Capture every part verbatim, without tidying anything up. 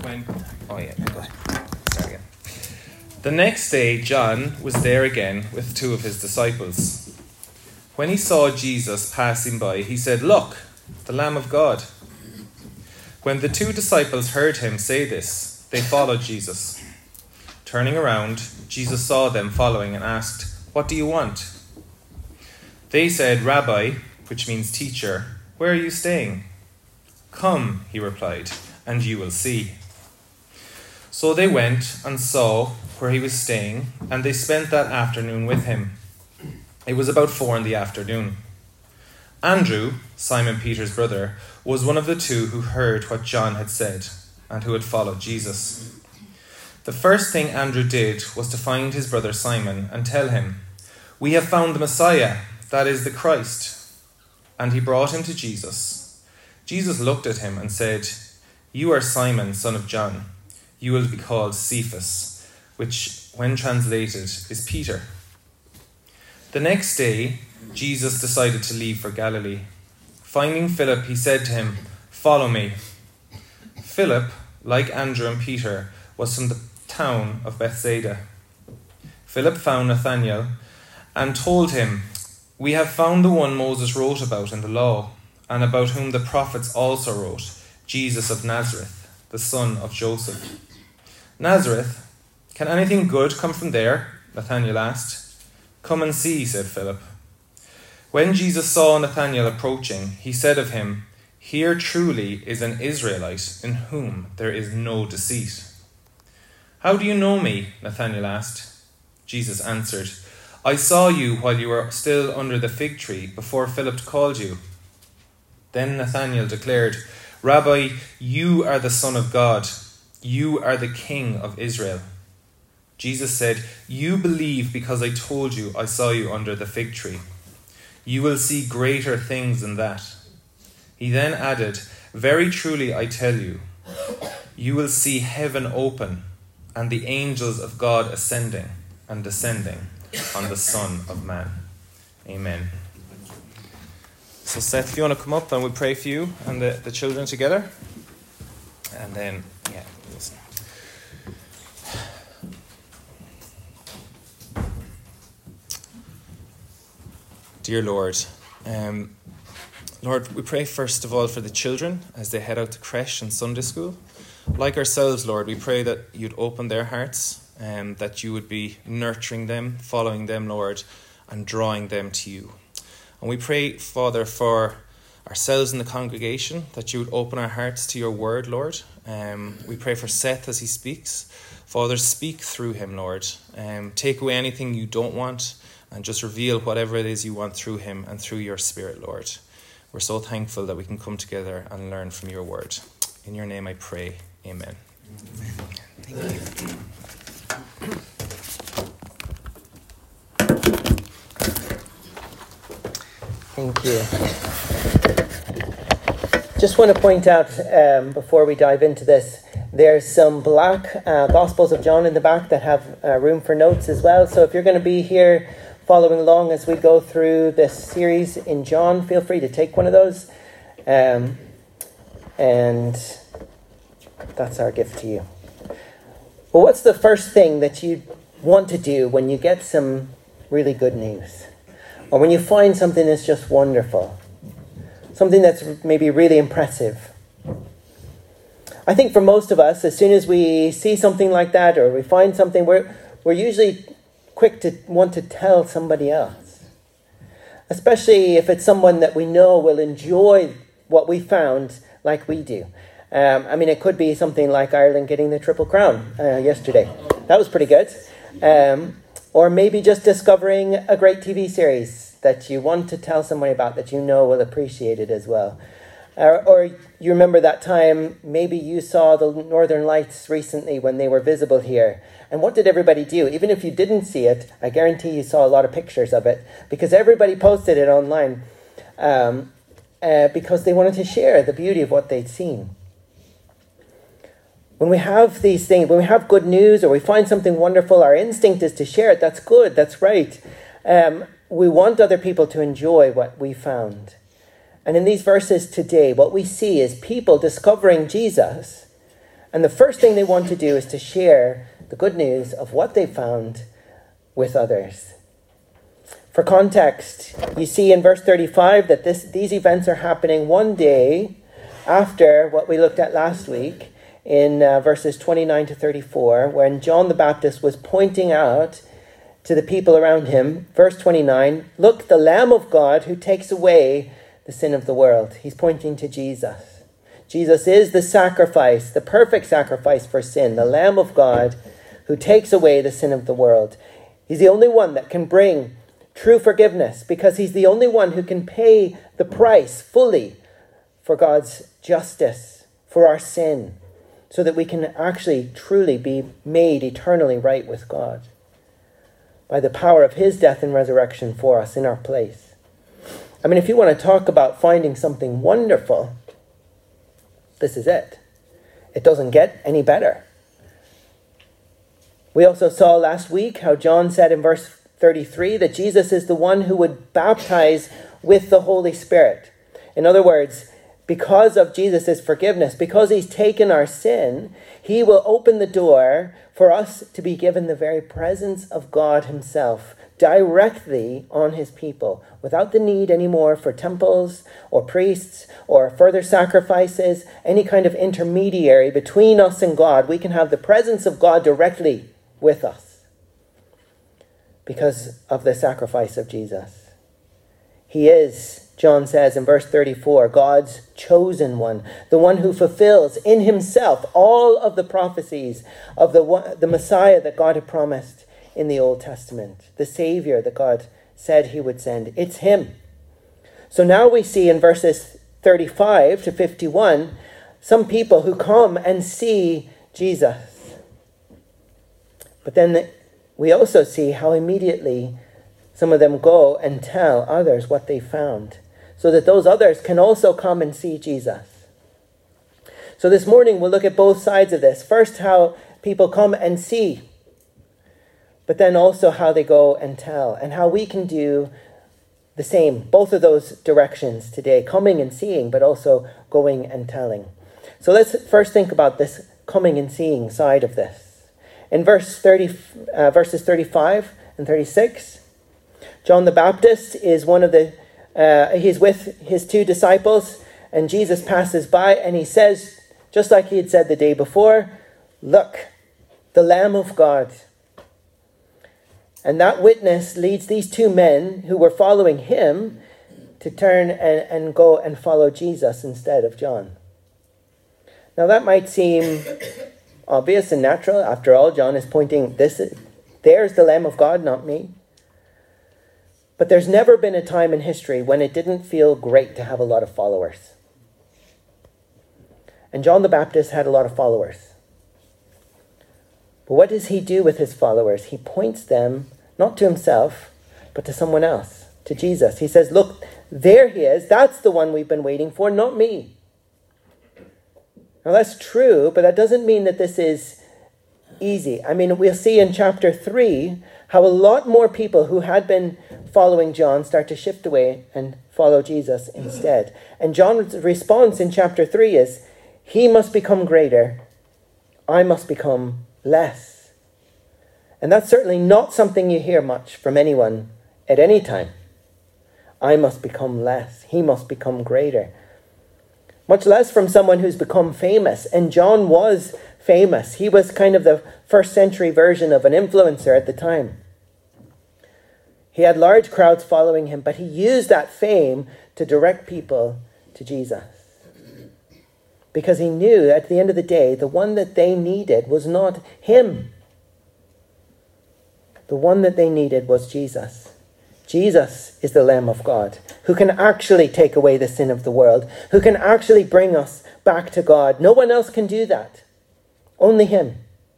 When, oh yeah, good. Start again. The next day, John was there again with two of his disciples. When he saw Jesus passing by, he said, "Look, the Lamb of God." When the two disciples heard him say this, they followed Jesus. Turning around, Jesus saw them following and asked, "What do you want?" They said, "Rabbi," which means teacher, "where are you staying?" "Come," he replied, "and you will see." So they went and saw where he was staying, and they spent that afternoon with him. It was about four in the afternoon. Andrew, Simon Peter's brother, was one of the two who heard what John had said and who had followed Jesus. The first thing Andrew did was to find his brother Simon and tell him, "We have found the Messiah, that is the Christ." And he brought him to Jesus. Jesus looked at him and said, "You are Simon, son of John. You will be called Cephas," which, when translated, is Peter. The next day, Jesus decided to leave for Galilee. Finding Philip, he said to him, "Follow me." Philip, like Andrew and Peter, was from the town of Bethsaida. Philip found Nathanael and told him, "We have found the one Moses wrote about in the law, and about whom the prophets also wrote, Jesus of Nazareth, the son of Joseph." "Nazareth? Can anything good come from there?" Nathanael asked. "Come and see," said Philip. When Jesus saw Nathanael approaching, he said of him, "Here truly is an Israelite in whom there is no deceit." "How do you know me?" Nathanael asked. Jesus answered, "I saw you while you were still under the fig tree before Philip called you." Then Nathanael declared, "Rabbi, you are the Son of God. You are the King of Israel." Jesus said, "You believe because I told you I saw you under the fig tree. You will see greater things than that." He then added, "Very truly I tell you, you will see heaven open and the angels of God ascending and descending on the Son of Man." Amen. So Seth, if you want to come up and we'll pray for you and the, the children together. And then, yeah, listen. Dear Lord, um, Lord, we pray first of all for the children as they head out to creche and Sunday school. Like ourselves, Lord, we pray that you'd open their hearts and that you would be nurturing them, following them, Lord, and drawing them to you. And we pray, Father, for ourselves in the congregation, that you would open our hearts to your word, Lord. Um, we pray for Seth as he speaks. Father, speak through him, Lord. Um, take away anything you don't want and just reveal whatever it is you want through him and through your Spirit, Lord. We're so thankful that we can come together and learn from your word. In your name I pray. Amen. Amen. Thank you. Thank you. Just want to point out um, before we dive into this, there's some black uh, Gospels of John in the back that have uh, room for notes as well. So if you're going to be here following along as we go through this series in John, feel free to take one of those. Um, and that's our gift to you. Well, what's the first thing that you want to do when you get some really good news? Or when you find something that's just wonderful? Something that's maybe really impressive? I think for most of us, as soon as we see something like that or we find something, we're, we're usually quick to want to tell somebody else. Especially if it's someone that we know will enjoy what we found like we do. Um, I mean, it could be something like Ireland getting the Triple Crown uh, yesterday. That was pretty good. Um, or maybe just discovering a great T V series that you want to tell somebody about that you know will appreciate it as well. Uh, or you remember that time maybe you saw the Northern Lights recently when they were visible here. And what did everybody do? Even if you didn't see it, I guarantee you saw a lot of pictures of it because everybody posted it online um, uh, because they wanted to share the beauty of what they'd seen. When we have these things, when we have good news or we find something wonderful, our instinct is to share it. That's good. That's right. Um, we want other people to enjoy what we found. And in these verses today, what we see is people discovering Jesus And the first thing they want to do is to share the good news of what they found with others. For context, you see in verse thirty-five that this, these events are happening one day after what we looked at last week in uh, verses twenty-nine to thirty-four, when John the Baptist was pointing out to the people around him. Verse twenty-nine, look, the Lamb of God who takes away the sin of the world. He's pointing to Jesus. Jesus is the sacrifice, the perfect sacrifice for sin, the Lamb of God who takes away the sin of the world. He's the only one that can bring true forgiveness, because he's the only one who can pay the price fully for God's justice, for our sin, so that we can actually truly be made eternally right with God by the power of his death and resurrection for us in our place. I mean, if you want to talk about finding something wonderful, this is it. It doesn't get any better. We also saw last week how John said in verse thirty-three that Jesus is the one who would baptize with the Holy Spirit. In other words, because of Jesus' forgiveness, because he's taken our sin, he will open the door for us to be given the very presence of God himself directly on his people, without the need anymore for temples or priests or further sacrifices, any kind of intermediary between us and God. We can have the presence of God directly with us because of the sacrifice of Jesus. He is, John says in verse thirty-four, God's chosen one, the one who fulfills in himself all of the prophecies of the, one, the Messiah that God had promised in the Old Testament, the Savior that God said he would send. It's him. So now we see in verses thirty-five to fifty-one, some people who come and see Jesus. But then we also see how immediately some of them go and tell others what they found, so that those others can also come and see Jesus. So this morning we'll look at both sides of this. First, how people come and see, but then also how they go and tell, and how we can do the same, both of those directions today, coming and seeing, but also going and telling. So let's first think about this coming and seeing side of this. In verse thirty, uh, verses thirty-five and thirty-six, John the Baptist is one of the, uh, he's with his two disciples, and Jesus passes by and he says, just like he had said the day before, look, the Lamb of God. And that witness leads these two men who were following him to turn and, and go and follow Jesus instead of John. Now that might seem obvious and natural. After all, John is pointing, this is, there's the Lamb of God, not me. But there's never been a time in history when it didn't feel great to have a lot of followers. And John the Baptist had a lot of followers. But what does he do with his followers? He points them not to himself, but to someone else, to Jesus. He says, look, there he is. That's the one we've been waiting for, not me. Now that's true, but that doesn't mean that this is easy. I mean, we'll see in chapter three how a lot more people who had been following John start to shift away and follow Jesus instead. And John's response in chapter three is, he must become greater, I must become less. And that's certainly not something you hear much from anyone at any time. I must become less, he must become greater. Much less from someone who's become famous. And John was famous. He was kind of the first century version of an influencer at the time. He had large crowds following him, but he used that fame to direct people to Jesus. Because he knew that at the end of the day, the one that they needed was not him. The one that they needed was Jesus. Jesus is the Lamb of God, who can actually take away the sin of the world, who can actually bring us back to God. No one else can do that. Only him.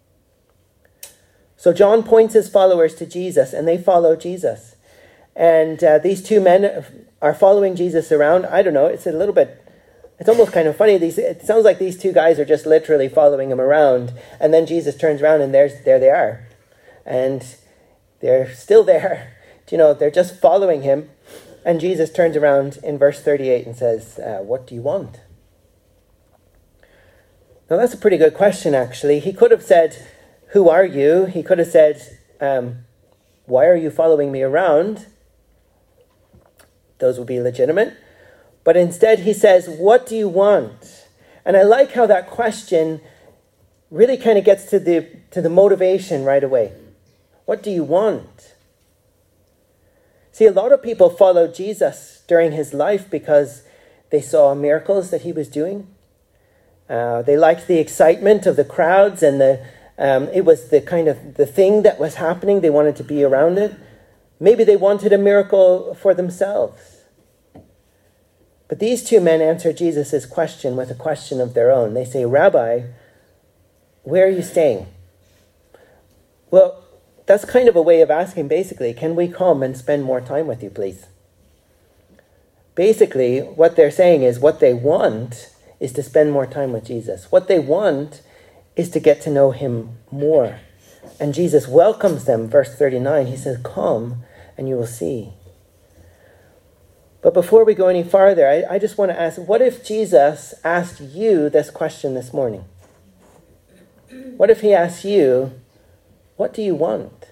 So John points his followers to Jesus, and they follow Jesus. And uh, these two men are following Jesus around. I don't know, it's a little bit, it's almost kind of funny. These, it sounds like these two guys are just literally following him around. And then Jesus turns around and there's, there they are. And they're still there. You know, they're just following him. And Jesus turns around in verse thirty-eight and says, uh, what do you want? Now that's a pretty good question, actually. He could have said, who are you? He could have said, um, why are you following me around? Those would be legitimate. But instead he says, what do you want? And I like how that question really kind of gets to the to the motivation right away. What do you want? See, a lot of people followed Jesus during his life because they saw miracles that he was doing. Uh, they liked the excitement of the crowds, and the um, it was the kind of the thing that was happening. They wanted to be around it. Maybe they wanted a miracle for themselves. But these two men answer Jesus' question with a question of their own. They say, Rabbi, where are you staying? Well, that's kind of a way of asking, basically, can we come and spend more time with you, please? Basically, what they're saying is what they want is to spend more time with Jesus. What they want is to get to know him more. And Jesus welcomes them, verse thirty-nine. He says, come and you will see. But before we go any farther, I, I just want to ask, what if Jesus asked you this question this morning? What if he asked you, what do you want?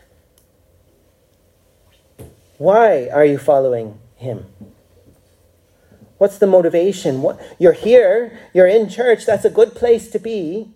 Why are you following him? What's the motivation? What, you're here, you're in church, that's a good place to be.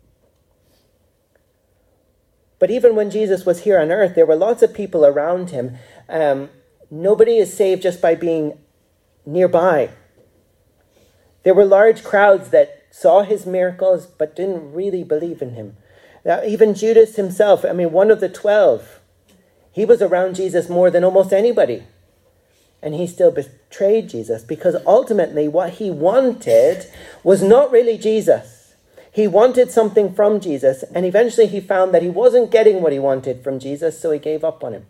But even when Jesus was here on earth, there were lots of people around him. Um, nobody is saved just by being nearby. There were large crowds that saw his miracles but didn't really believe in him. Now, even Judas himself, I mean, one of the twelve, he was around Jesus more than almost anybody. And he still betrayed Jesus because ultimately what he wanted was not really Jesus. He wanted something from Jesus, and eventually he found that he wasn't getting what he wanted from Jesus, so he gave up on him.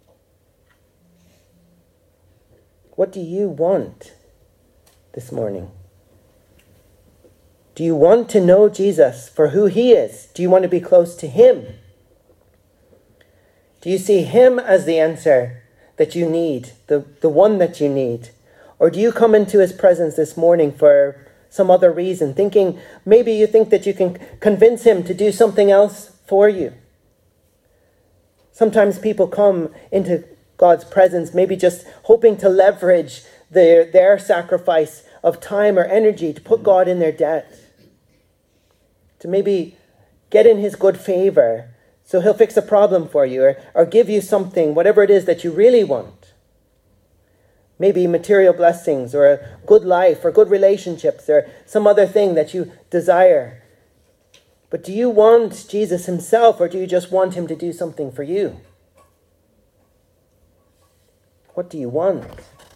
What do you want this morning? Do you want to know Jesus for who he is? Do you want to be close to him? Do you see him as the answer that you need, the, the one that you need? Or do you come into his presence this morning for some other reason, thinking maybe you think that you can convince him to do something else for you? Sometimes people come into God's presence maybe just hoping to leverage their, their sacrifice of time or energy to put God in their debt, to maybe get in his good favor so he'll fix a problem for you, or, or give you something, whatever it is that you really want. Maybe material blessings, or a good life, or good relationships, or some other thing that you desire. But do you want Jesus himself, or do you just want him to do something for you? What do you want?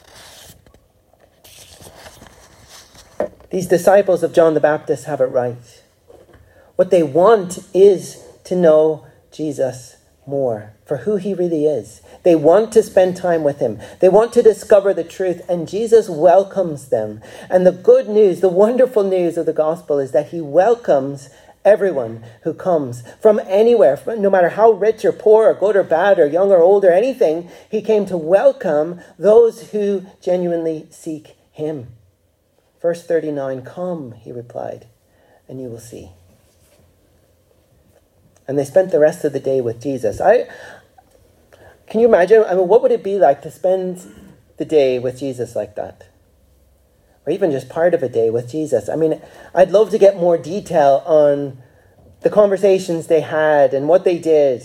These disciples of John the Baptist have it right. What they want is to know Jesus more for who he really is. They want to spend time with him. They want to discover the truth, and Jesus welcomes them. And the good news, the wonderful news of the gospel is that he welcomes everyone who comes from anywhere, no matter how rich or poor or good or bad or young or old or anything. He came to welcome those who genuinely seek him. Verse thirty-nine, come, he replied, and you will see. And they spent the rest of the day with Jesus. I Can you imagine? I mean, what would it be like to spend the day with Jesus like that? Or even just part of a day with Jesus? I mean, I'd love to get more detail on the conversations they had and what they did.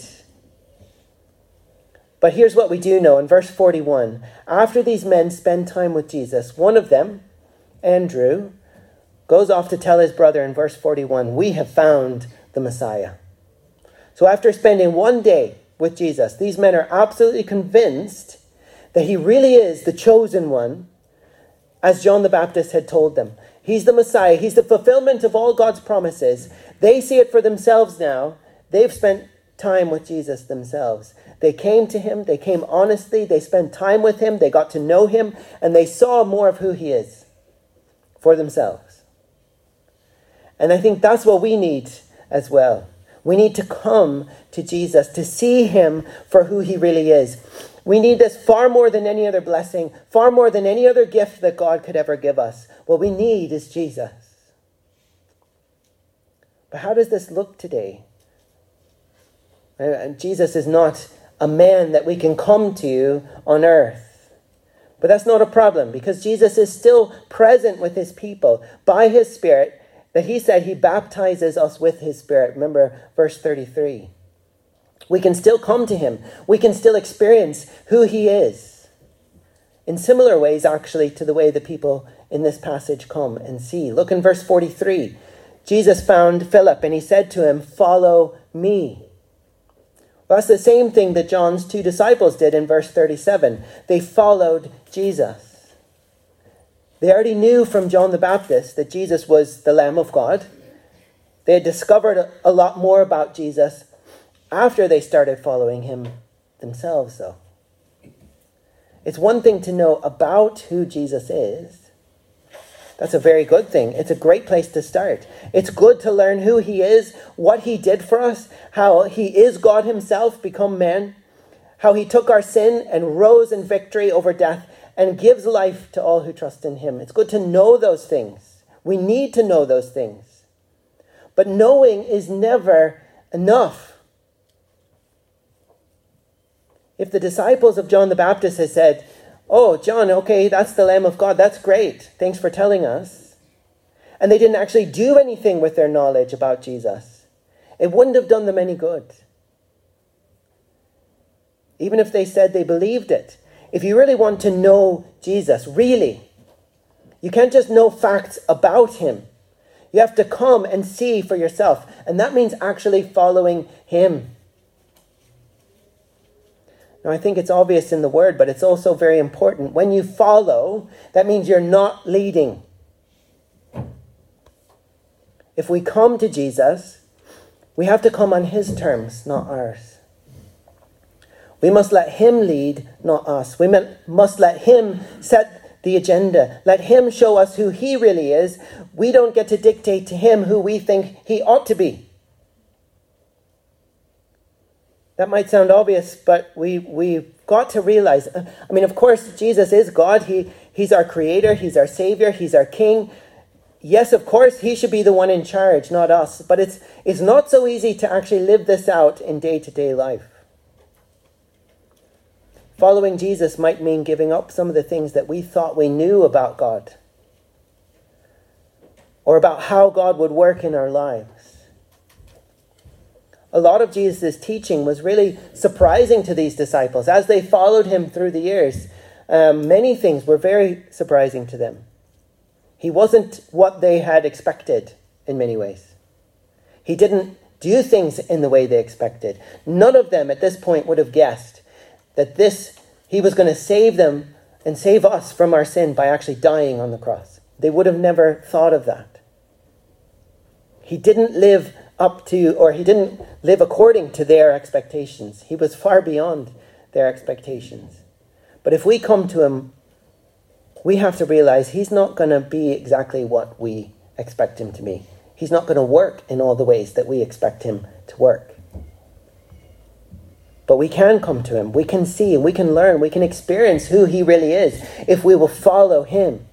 But here's what we do know in verse forty-one. After these men spend time with Jesus, one of them, Andrew, goes off to tell his brother in verse forty-one, we have found the Messiah. So after spending one day with Jesus, these men are absolutely convinced that he really is the chosen one, as John the Baptist had told them. He's the Messiah. He's the fulfillment of all God's promises. They see it for themselves now. They've spent time with Jesus themselves. They came to him. They came honestly. They spent time with him. They got to know him, and they saw more of who he is for themselves. And I think that's what we need as well. We need to come to Jesus, to see him for who he really is. We need this far more than any other blessing, far more than any other gift that God could ever give us. What we need is Jesus. But how does this look today? And Jesus is not a man that we can come to on earth. But that's not a problem, because Jesus is still present with his people by his Spirit, that he said he baptizes us with his Spirit. Remember verse thirty-three. We can still come to him. We can still experience who he is. In similar ways, actually, to the way the people in this passage come and see. Look in verse forty-three. Jesus found Philip and he said to him, "Follow me." Well, that's the same thing that John's two disciples did in verse thirty-seven. They followed Jesus. They already knew from John the Baptist that Jesus was the Lamb of God. They had discovered a lot more about Jesus after they started following him themselves, though. It's one thing to know about who Jesus is. That's a very good thing. It's a great place to start. It's good to learn who he is, what he did for us, how he is God himself become man, how he took our sin and rose in victory over death and gives life to all who trust in him. It's good to know those things. We need to know those things. But knowing is never enough. If the disciples of John the Baptist had said, "Oh, John, okay, that's the Lamb of God. That's great. Thanks for telling us." And they didn't actually do anything with their knowledge about Jesus, it wouldn't have done them any good. Even if they said they believed it. If you really want to know Jesus, really, you can't just know facts about him. You have to come and see for yourself. And that means actually following him. Now, I think it's obvious in the word, but it's also very important. When you follow, that means you're not leading. If we come to Jesus, we have to come on his terms, not ours. We must let him lead, not us. We must let him set the agenda. Let him show us who he really is. We don't get to dictate to him who we think he ought to be. That might sound obvious, but we, we've got to realize, I mean, of course, Jesus is God. He, he's our creator. He's our savior. He's our king. Yes, of course, he should be the one in charge, not us. But it's, it's not so easy to actually live this out in day-to-day life. Following Jesus might mean giving up some of the things that we thought we knew about God, or about how God would work in our lives. A lot of Jesus' teaching was really surprising to these disciples. As they followed him through the years, um, many things were very surprising to them. He wasn't what they had expected in many ways. He didn't do things in the way they expected. None of them at this point would have guessed that this, he was going to save them and save us from our sin by actually dying on the cross. They would have never thought of that. He didn't live up to, or he didn't live according to their expectations. He was far beyond their expectations. But if we come to him, we have to realize he's not going to be exactly what we expect him to be. He's not going to work in all the ways that we expect him to work. But we can come to him. We can see, we can learn, we can experience who he really is if we will follow him.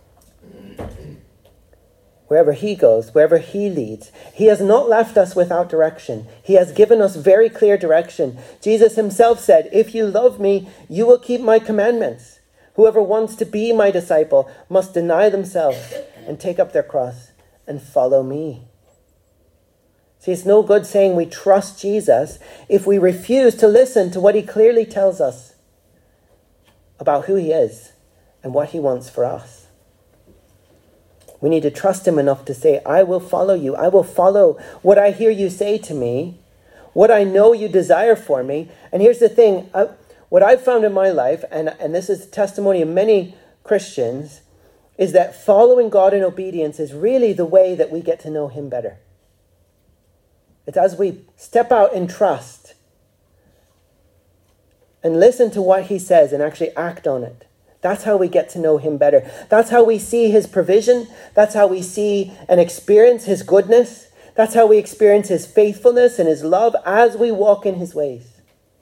Wherever he goes, wherever he leads. He has not left us without direction. He has given us very clear direction. Jesus himself said, "If you love me, you will keep my commandments. Whoever wants to be my disciple must deny themselves and take up their cross and follow me." See, it's no good saying we trust Jesus if we refuse to listen to what he clearly tells us about who he is and what he wants for us. We need to trust him enough to say, "I will follow you. I will follow what I hear you say to me, what I know you desire for me." And here's the thing, I, what I've found in my life, and, and this is the testimony of many Christians, is that following God in obedience is really the way that we get to know him better. It's as we step out in trust and listen to what he says and actually act on it. That's how we get to know him better. That's how we see his provision. That's how we see and experience his goodness. That's how we experience his faithfulness and his love as we walk in his ways.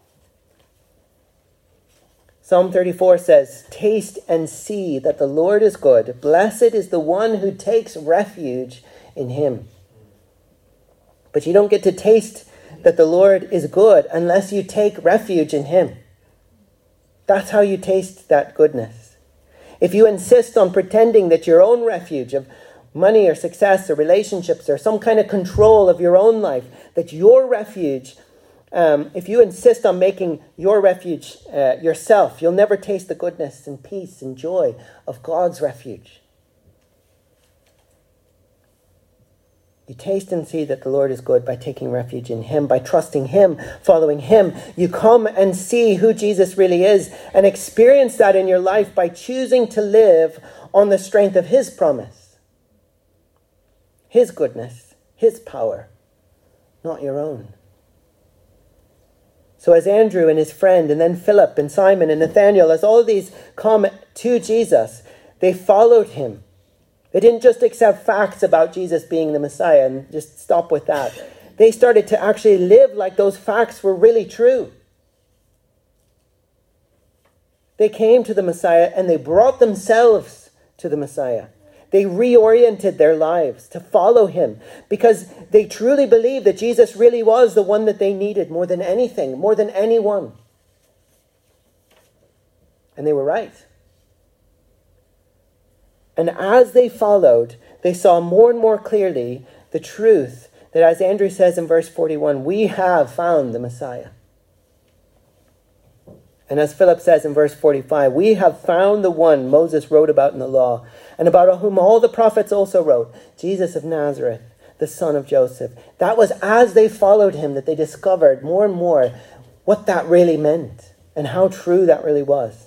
Psalm thirty-four says, "Taste and see that the Lord is good. Blessed is the one who takes refuge in him." But you don't get to taste that the Lord is good unless you take refuge in him. That's how you taste that goodness. If you insist on pretending that your own refuge of money or success or relationships or some kind of control of your own life, that your refuge, um, if you insist on making your refuge uh, yourself, you'll never taste the goodness and peace and joy of God's refuge. You taste and see that the Lord is good by taking refuge in him, by trusting him, following him. You come and see who Jesus really is and experience that in your life by choosing to live on the strength of his promise, his goodness, his power, not your own. So as Andrew and his friend, and then Philip and Simon and Nathanael, as all these come to Jesus, they followed him. They didn't just accept facts about Jesus being the Messiah and just stop with that. They started to actually live like those facts were really true. They came to the Messiah and they brought themselves to the Messiah. They reoriented their lives to follow him because they truly believed that Jesus really was the one that they needed more than anything, more than anyone. And they were right. And as they followed, they saw more and more clearly the truth that, as Andrew says in verse forty-one, we have found the Messiah. And as Philip says in verse forty-five, we have found the one Moses wrote about in the law, and about whom all the prophets also wrote, Jesus of Nazareth, the son of Joseph. That was as they followed him that they discovered more and more what that really meant and how true that really was.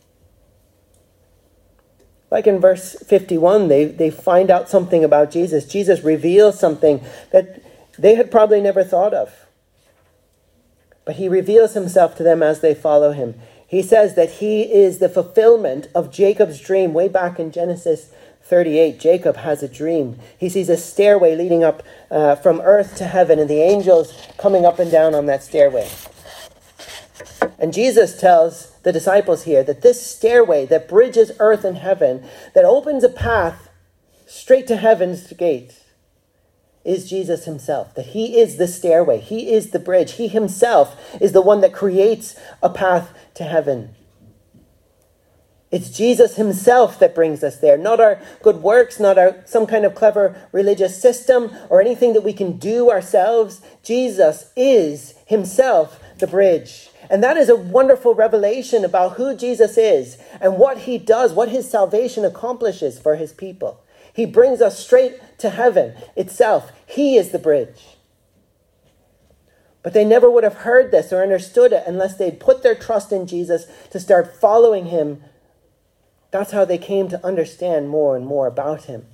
Like in verse fifty-one, they, they find out something about Jesus. Jesus reveals something that they had probably never thought of. But he reveals himself to them as they follow him. He says that he is the fulfillment of Jacob's dream. Way back in Genesis thirty-eight, Jacob has a dream. He sees a stairway leading up uh, from earth to heaven and the angels coming up and down on that stairway. And Jesus tells the disciples here that this stairway that bridges earth and heaven, that opens a path straight to heaven's gate, is Jesus himself. That he is the stairway. He is the bridge. He himself is the one that creates a path to heaven. It's Jesus himself that brings us there. Not our good works, not our some kind of clever religious system or anything that we can do ourselves. Jesus is himself the bridge. And that is a wonderful revelation about who Jesus is and what he does, what his salvation accomplishes for his people. He brings us straight to heaven itself. He is the bridge. But they never would have heard this or understood it unless they'd put their trust in Jesus to start following him. That's how they came to understand more and more about him.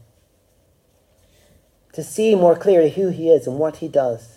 To see more clearly who he is and what he does.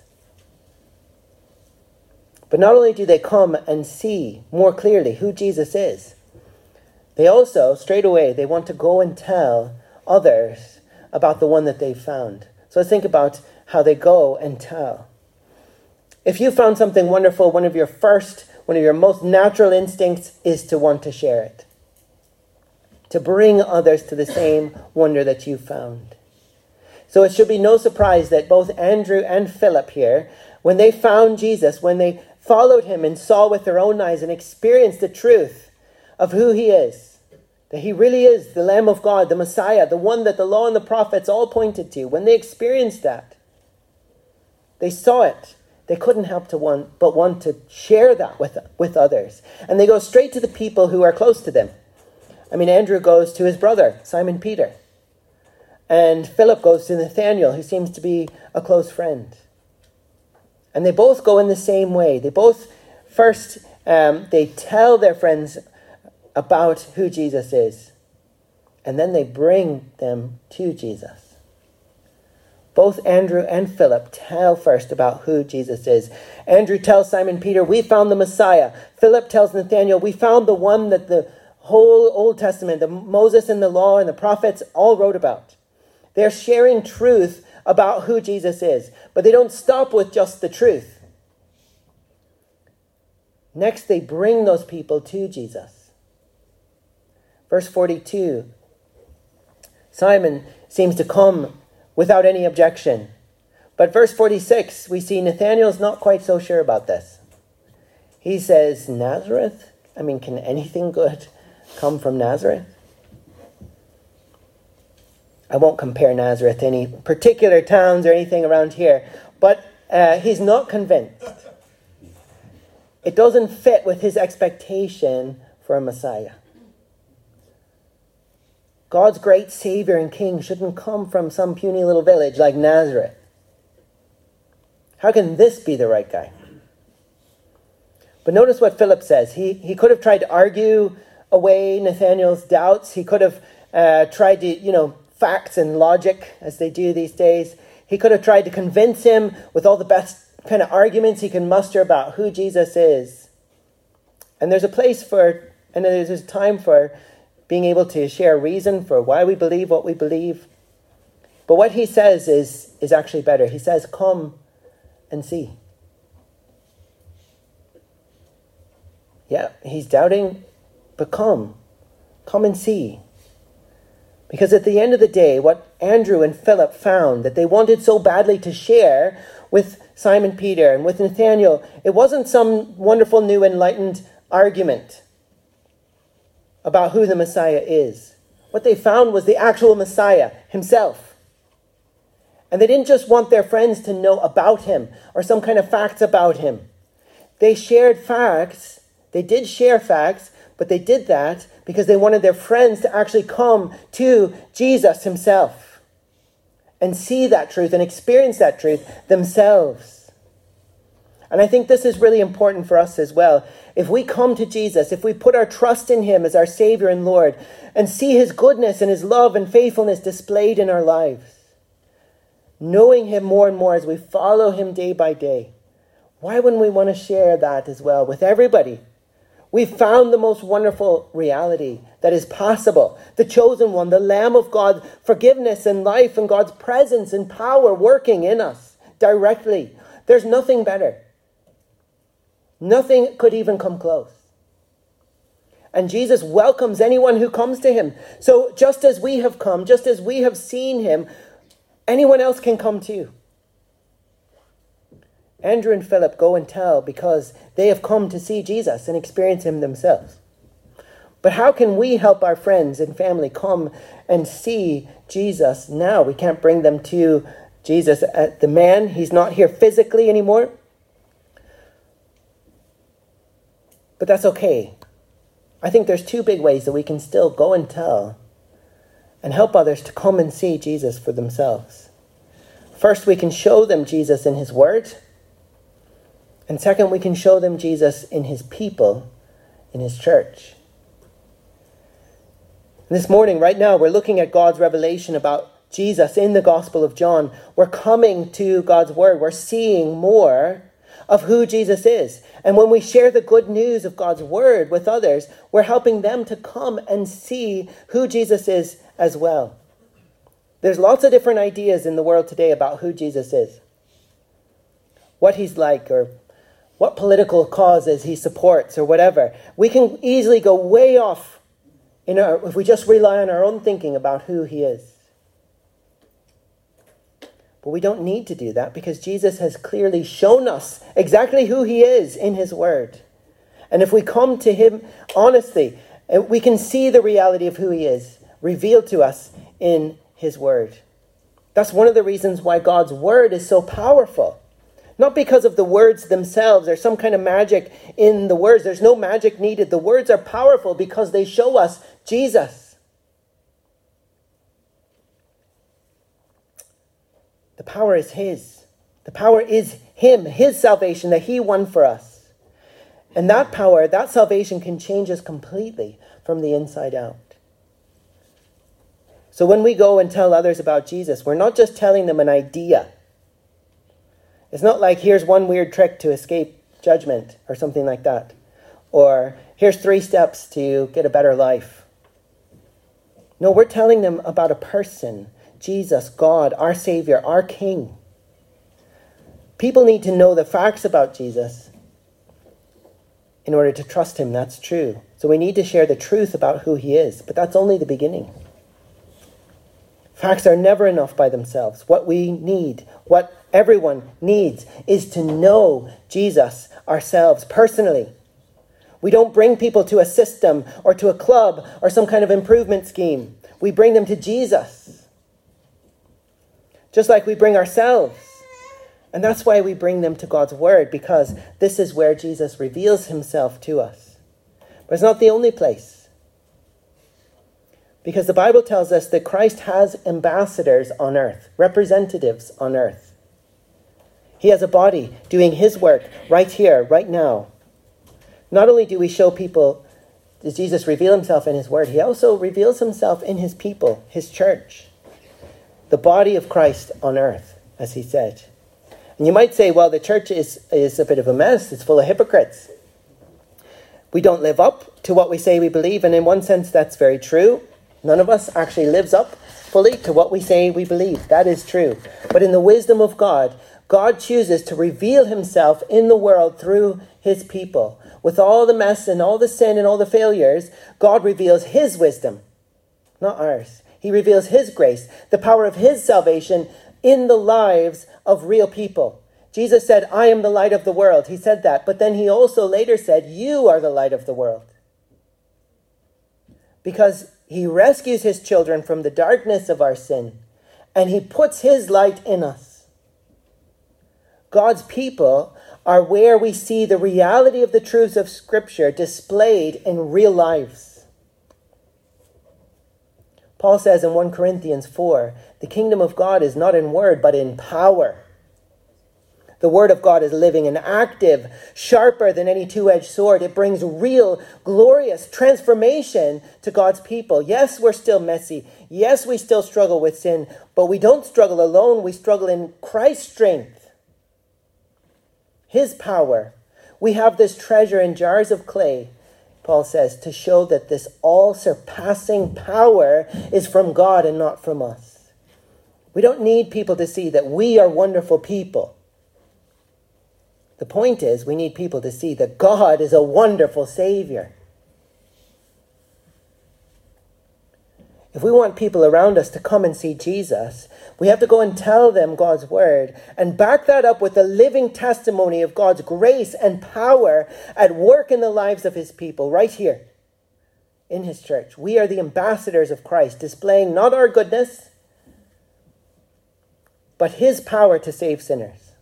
But not only do they come and see more clearly who Jesus is, they also, straight away, they want to go and tell others about the one that they've found. So let's think about how they go and tell. If you found something wonderful, one of your first, one of your most natural instincts is to want to share it. To bring others to the same wonder that you found. So it should be no surprise that both Andrew and Philip here, when they found Jesus, when they followed him and saw with their own eyes and experienced the truth of who he is, that he really is the Lamb of God, the Messiah, the one that the law and the prophets all pointed to. When they experienced that, they saw it. They couldn't help to want, but want to share that with, with others. And they go straight to the people who are close to them. I mean, Andrew goes to his brother, Simon Peter. And Philip goes to Nathanael, who seems to be a close friend. And they both go in the same way. They both, first, um, they tell their friends about who Jesus is. And then they bring them to Jesus. Both Andrew and Philip tell first about who Jesus is. Andrew tells Simon Peter, we found the Messiah. Philip tells Nathanael, we found the one that the whole Old Testament, the Moses and the law and the prophets all wrote about. They're sharing truth about who Jesus is. But they don't stop with just the truth. Next, they bring those people to Jesus. Verse forty-two. Simon seems to come without any objection. But verse forty-six, we see Nathanael's not quite so sure about this. He says, Nazareth? I mean, can anything good come from Nazareth? I won't compare Nazareth to any particular towns or anything around here, but uh, he's not convinced. It doesn't fit with his expectation for a Messiah. God's great Savior and King shouldn't come from some puny little village like Nazareth. How can this be the right guy? But notice what Philip says. He, he could have tried to argue away Nathanael's doubts. He could have uh, tried to, you know, facts and logic, as they do these days. He could have tried to convince him with all the best kind of arguments he can muster about who Jesus is. And there's a place for, and there's a time for being able to share reason for why we believe what we believe. But what he says is, is actually better. He says, come and see. Yeah, he's doubting, but come. Come and see. Because at the end of the day, what Andrew and Philip found that they wanted so badly to share with Simon Peter and with Nathanael, it wasn't some wonderful new enlightened argument about who the Messiah is. What they found was the actual Messiah himself. And they didn't just want their friends to know about him or some kind of facts about him. They shared facts. They did share facts, but they did that because they wanted their friends to actually come to Jesus himself and see that truth and experience that truth themselves. And I think this is really important for us as well. If we come to Jesus, if we put our trust in him as our Savior and Lord and see his goodness and his love and faithfulness displayed in our lives, knowing him more and more as we follow him day by day, why wouldn't we want to share that as well with everybody? We've found the most wonderful reality that is possible. The chosen one, the Lamb of God, forgiveness and life and God's presence and power working in us directly. There's nothing better. Nothing could even come close. And Jesus welcomes anyone who comes to him. So just as we have come, just as we have seen him, anyone else can come too. Andrew and Philip go and tell because they have come to see Jesus and experience him themselves. But how can we help our friends and family come and see Jesus now? We can't bring them to Jesus, uh, the man. He's not here physically anymore. But that's okay. I think there's two big ways that we can still go and tell and help others to come and see Jesus for themselves. First, we can show them Jesus in his word. And second, we can show them Jesus in his people, in his church. And this morning, right now, we're looking at God's revelation about Jesus in the Gospel of John. We're coming to God's word. We're seeing more of who Jesus is. And when we share the good news of God's word with others, we're helping them to come and see who Jesus is as well. There's lots of different ideas in the world today about who Jesus is, what he's like, or what political causes he supports, or whatever. We can easily go way off in our, if we just rely on our own thinking about who he is. But we don't need to do that because Jesus has clearly shown us exactly who he is in his word. And if we come to him honestly, we can see the reality of who he is revealed to us in his word. That's one of the reasons why God's word is so powerful. Not because of the words themselves or some kind of magic in the words. There's no magic needed. The words are powerful because they show us Jesus. The power is his. The power is him, his salvation that he won for us. And that power, that salvation can change us completely from the inside out. So when we go and tell others about Jesus, we're not just telling them an idea. It's not like here's one weird trick to escape judgment or something like that. Or here's three steps to get a better life. No, we're telling them about a person, Jesus, God, our Savior, our King. People need to know the facts about Jesus in order to trust him. That's true. So we need to share the truth about who he is. But that's only the beginning. Facts are never enough by themselves. What we need, what everyone needs is to know Jesus ourselves personally. We don't bring people to a system or to a club or some kind of improvement scheme. We bring them to Jesus. Just like we bring ourselves. And that's why we bring them to God's word, because this is where Jesus reveals himself to us. But it's not the only place. Because the Bible tells us that Christ has ambassadors on earth, representatives on earth. He has a body doing his work right here, right now. Not only do we show people, does Jesus reveal himself in his word, he also reveals himself in his people, his church. The body of Christ on earth, as he said. And you might say, well, the church is, is a bit of a mess. It's full of hypocrites. We don't live up to what we say we believe. And in one sense, that's very true. None of us actually lives up fully to what we say we believe. That is true. But in the wisdom of God, God chooses to reveal himself in the world through his people. With all the mess and all the sin and all the failures, God reveals his wisdom, not ours. He reveals his grace, the power of his salvation in the lives of real people. Jesus said, I am the light of the world. He said that. But then he also later said, you are the light of the world. Because he rescues his children from the darkness of our sin. And he puts his light in us. God's people are where we see the reality of the truths of Scripture displayed in real lives. Paul says in First Corinthians four, the kingdom of God is not in word, but in power. The word of God is living and active, sharper than any two-edged sword. It brings real, glorious transformation to God's people. Yes, we're still messy. Yes, we still struggle with sin, but we don't struggle alone. We struggle in Christ's strength. His power. We have this treasure in jars of clay, Paul says, to show that this all-surpassing power is from God and not from us. We don't need people to see that we are wonderful people. The point is, we need people to see that God is a wonderful Savior. If we want people around us to come and see Jesus, we have to go and tell them God's word and back that up with the living testimony of God's grace and power at work in the lives of his people right here in his church. We are the ambassadors of Christ, displaying not our goodness, but his power to save sinners.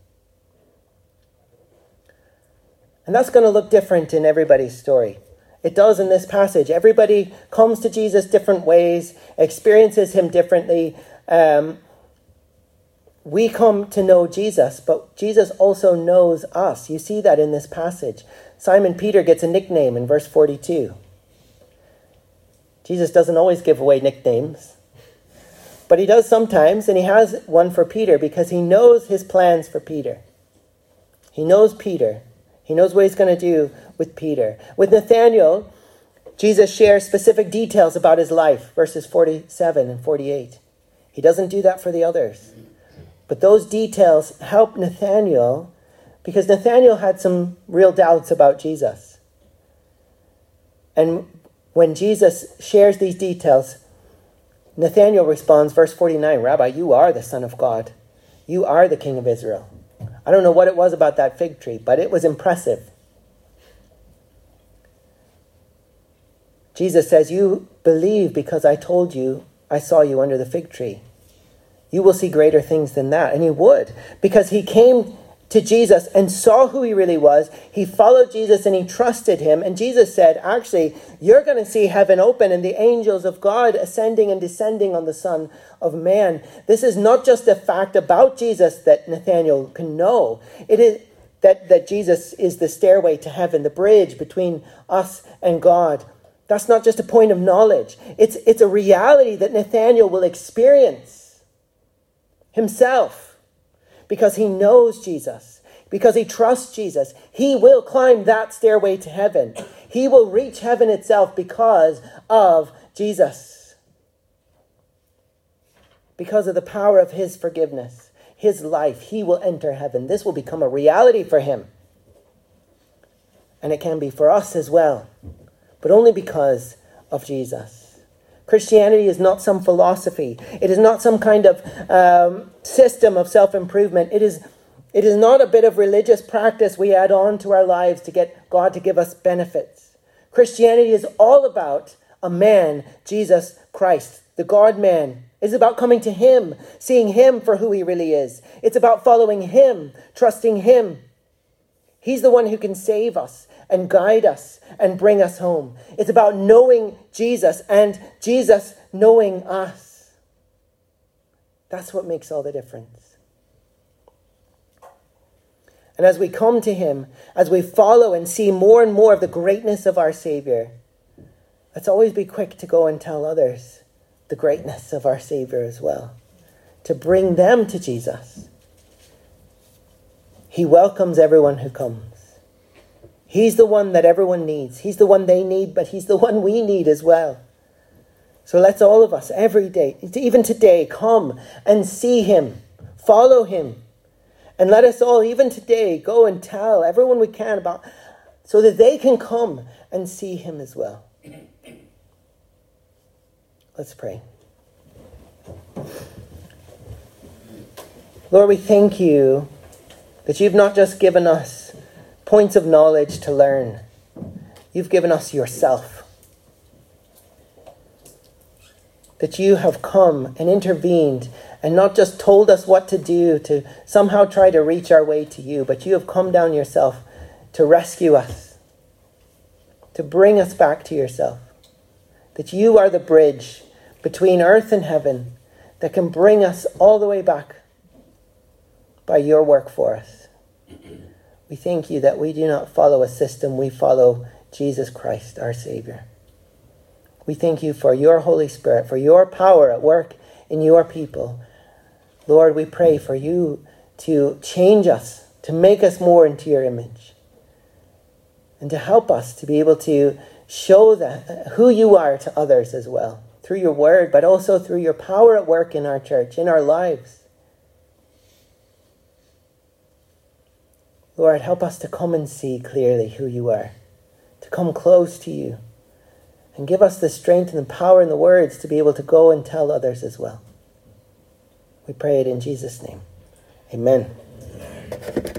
And that's going to look different in everybody's story. It does in this passage. Everybody comes to Jesus different ways, experiences him differently. Um, we come to know Jesus, but Jesus also knows us. You see that in this passage. Simon Peter gets a nickname in verse forty-two. Jesus doesn't always give away nicknames, but he does sometimes, and he has one for Peter because he knows his plans for Peter. He knows Peter. He knows what he's going to do with Peter. With Nathanael, Jesus shares specific details about his life, verses forty-seven and forty-eight. He doesn't do that for the others. But those details help Nathanael because Nathanael had some real doubts about Jesus. And when Jesus shares these details, Nathanael responds, verse forty-nine, Rabbi, you are the Son of God. You are the King of Israel. I don't know what it was about that fig tree, but it was impressive. Jesus says, you believe because I told you I saw you under the fig tree. You will see greater things than that. And he would, because he came to Jesus and saw who he really was. He followed Jesus and he trusted him. And Jesus said, actually, you're going to see heaven open and the angels of God ascending and descending on the Son of Man. This is not just a fact about Jesus that Nathanael can know. It is that, that Jesus is the stairway to heaven, the bridge between us and God. That's not just a point of knowledge. It's, it's a reality that Nathanael will experience himself. Because he knows Jesus, because he trusts Jesus, he will climb that stairway to heaven. He will reach heaven itself because of Jesus. Because of the power of his forgiveness, his life, he will enter heaven. This will become a reality for him. And it can be for us as well, but only because of Jesus. Christianity is not some philosophy. It is not some kind of um, system of self-improvement. It is, it is not a bit of religious practice we add on to our lives to get God to give us benefits. Christianity is all about a man, Jesus Christ, the God-man. It's about coming to him, seeing him for who he really is. It's about following him, trusting him. He's the one who can save us and guide us and bring us home. It's about knowing Jesus and Jesus knowing us. That's what makes all the difference. And as we come to him, as we follow and see more and more of the greatness of our Savior, let's always be quick to go and tell others the greatness of our Savior as well, to bring them to Jesus. He welcomes everyone who comes. He's the one that everyone needs. He's the one they need, but he's the one we need as well. So let's all of us every day, even today, come and see him, follow him. And let us all, even today, go and tell everyone we can about, so that they can come and see him as well. Let's pray. Lord, we thank you that you've not just given us points of knowledge to learn. You've given us yourself. That you have come and intervened and not just told us what to do to somehow try to reach our way to you, but you have come down yourself to rescue us, to bring us back to yourself. That you are the bridge between earth and heaven that can bring us all the way back by your work for us. We thank you that we do not follow a system, we follow Jesus Christ, our Savior. We thank you for your Holy Spirit, for your power at work in your people. Lord, we pray for you to change us, to make us more into your image, and to help us to be able to show that who you are to others as well, through your word, but also through your power at work in our church, in our lives. Lord, help us to come and see clearly who you are, to come close to you, and give us the strength and the power and the words to be able to go and tell others as well. We pray it in Jesus' name. Amen.